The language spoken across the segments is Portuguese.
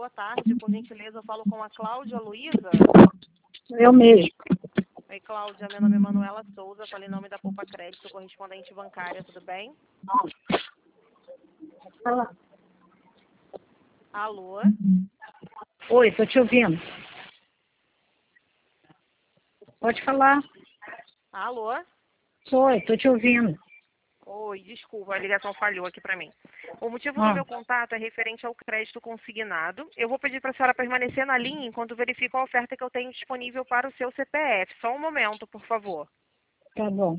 boa tarde. Por gentileza, eu falo com a Cláudia Luiza. Eu mesmo. Oi, Cláudia. Meu nome é Manuela Souza. Falei em nome da Poupa Crédito, correspondente bancária. Tudo bem? Fala. Alô? Oi, tô te ouvindo. Pode falar. Alô? Oi, tô te ouvindo. Oi, desculpa, a ligação falhou aqui para mim. O motivo do meu contato é referente ao crédito consignado. Eu vou pedir para a senhora permanecer na linha enquanto verifico a oferta que eu tenho disponível para o seu CPF. Só um momento, por favor. Tá bom.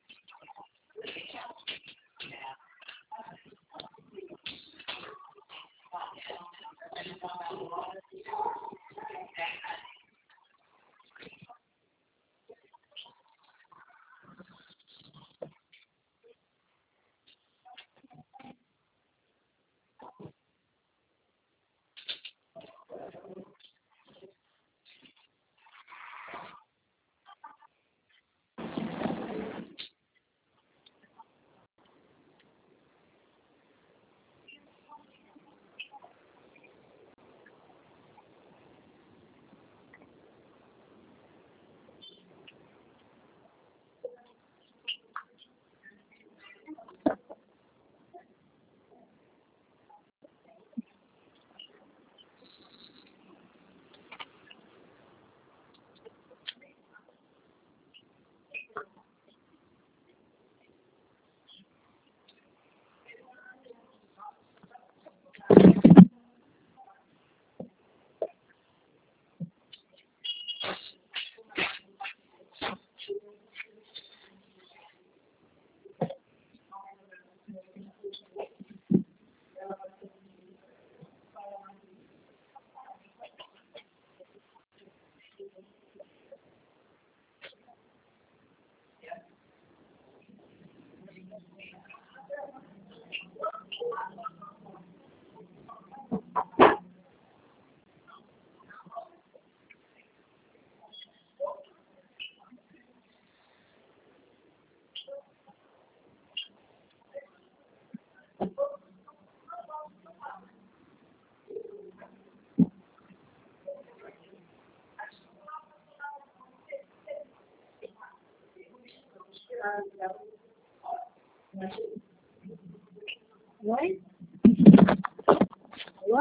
Oi? Alô?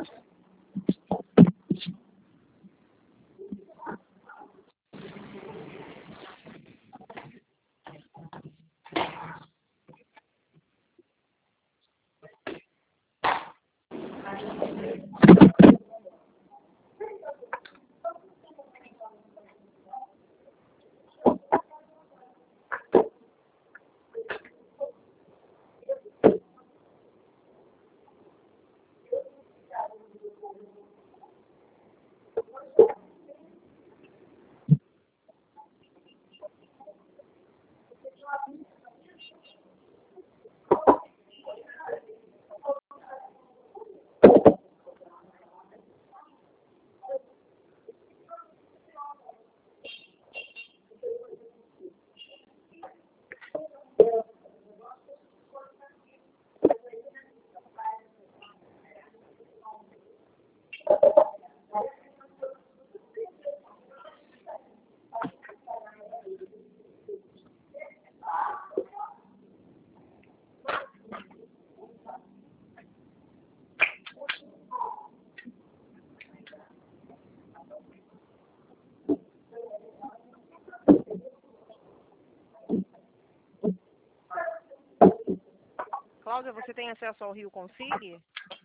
Cláudia, você tem acesso ao Rio Consig?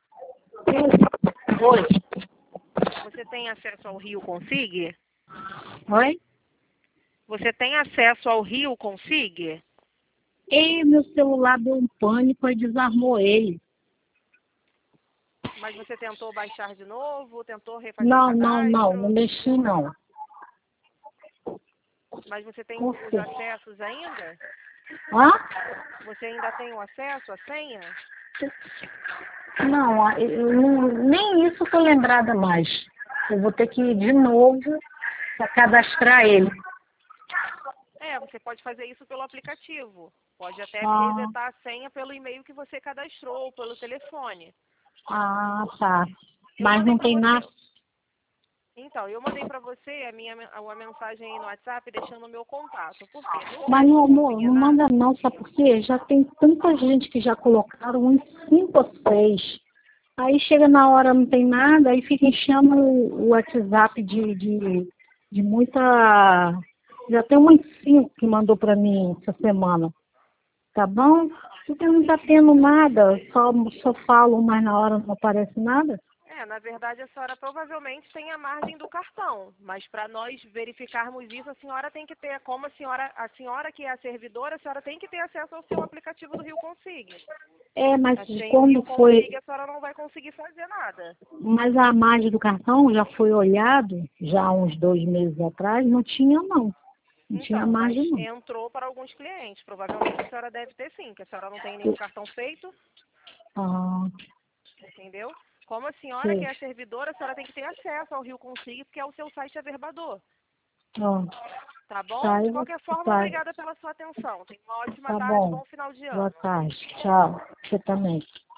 Oi. Você tem acesso ao Rio Consig? Oi? Você tem acesso ao Rio Consig? E meu celular deu um pânico e desarmou ele. Mas você tentou baixar de novo? Tentou refazer o Não cadastro? mexi não. Mas você tem Por os quê? acessos ainda? Hã? Você ainda tem o acesso à senha? Não, nem isso tô lembrada mais. Eu vou ter que ir de novo para cadastrar ele. Você pode fazer isso pelo aplicativo. Pode até Ah, resetar a senha pelo e-mail que você cadastrou ou pelo telefone. tá. Eu Mas mandei não para tem você. nada. Então, eu mandei para você uma mensagem aí no WhatsApp deixando o meu contato. Por quê? No Mas, crédito meu amor, não consignado, manda não, sabe por quê? Já tem tanta gente que já colocaram uns 5 ou 6. Aí chega na hora, não tem nada, aí fica enchendo o WhatsApp de muita... Já tem uns 5 que mandou para mim essa semana, tá bom? Porque não tá tendo nada, só falo, mas na hora não aparece nada. na verdade, a senhora provavelmente tem a margem do cartão, mas para nós verificarmos isso, a senhora tem que ter, como a senhora que é a servidora, a senhora tem que ter acesso ao seu aplicativo do Rio Consigne. Mas Sem o quando Rio foi... Consigne, a senhora não vai conseguir fazer nada. Mas a margem do cartão já foi olhado, já há uns 2 meses atrás, não tinha não. Não tinha Então, mas margem não. entrou para alguns clientes. Provavelmente a senhora deve ter sim, que a senhora não tem nenhum cartão feito, Ah, entendeu? Como a senhora que sei. é a servidora, a senhora tem que ter acesso ao Rio Consigne, porque é o seu site averbador. Ah, Tá bom? tá, De eu vou... qualquer forma, Tá, obrigada pela sua atenção. Tenha uma ótima tá tarde, bom. bom final de Boa ano. tarde. Tchau. Você também.